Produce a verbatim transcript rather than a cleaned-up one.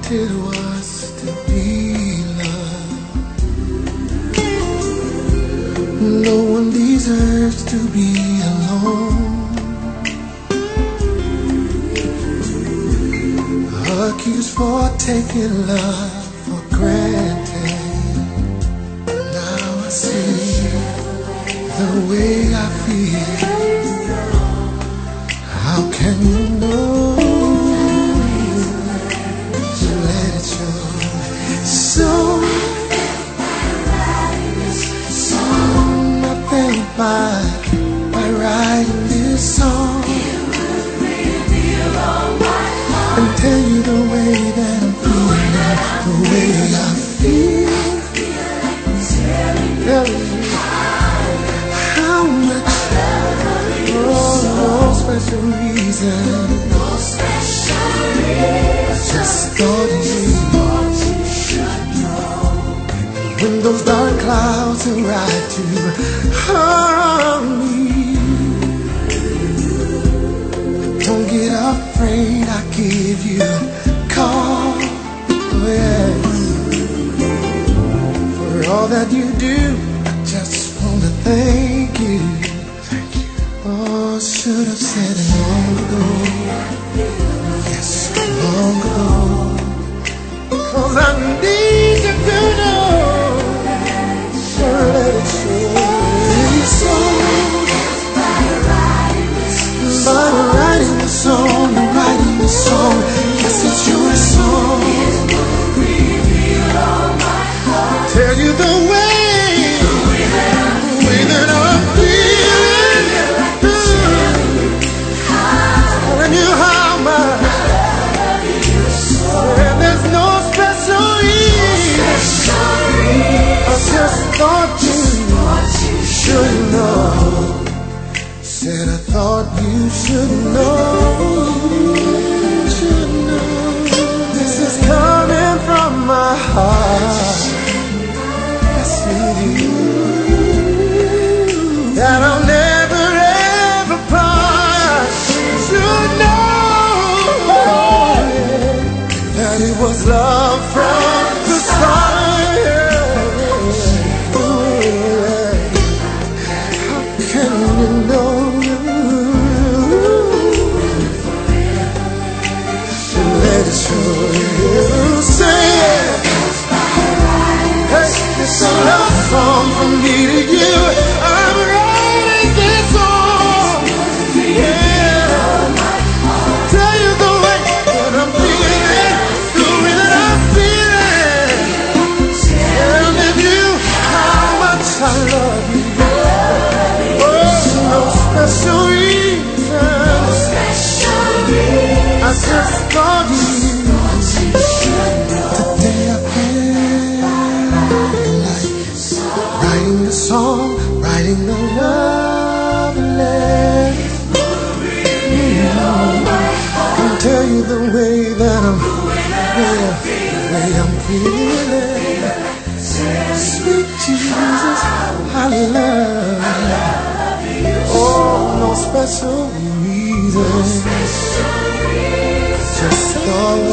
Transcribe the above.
it was to be loved. No one deserves to be alone, accused for taking love for granted. Now I see the way I feel. How can you know? To let it show. So nothing by by writing this song and tell you the way that I'm feeling, the way I feel, telling you how much. Oh, no special reason, no special reason. I just thought you should know. When those dark clouds arrive to harm me, don't get afraid, I give you a call. Oh, yeah. For all that you do, I just want to thank you. Oh, should have said it long ago. Yes, long ago. Cause I need you to know. So let it show. So by writing the song, writing the song. Yes, it's your song. Tell you the way, the way that I feel. Telling you how much I love you so. And there's no special reason. I just thought you should know. Said I thought you should know. Should know. This is coming from my heart. Yes, it is. That I'll never ever promise to know that it was love from the start. How can you know? Let it show you. Say it. Hey, it's a love song from me to you. I'm writing this song. Yeah. Tell you the way that I'm feeling, the way that I'm feeling. Telling you how much I love you. Oh, no special reason. I just thought you. Today I feel like writing a song, writing a love letter. Can tell you the way that I'm, yeah, the way I'm feeling. Sweet Jesus, I love you. Oh, no special reason. Just thought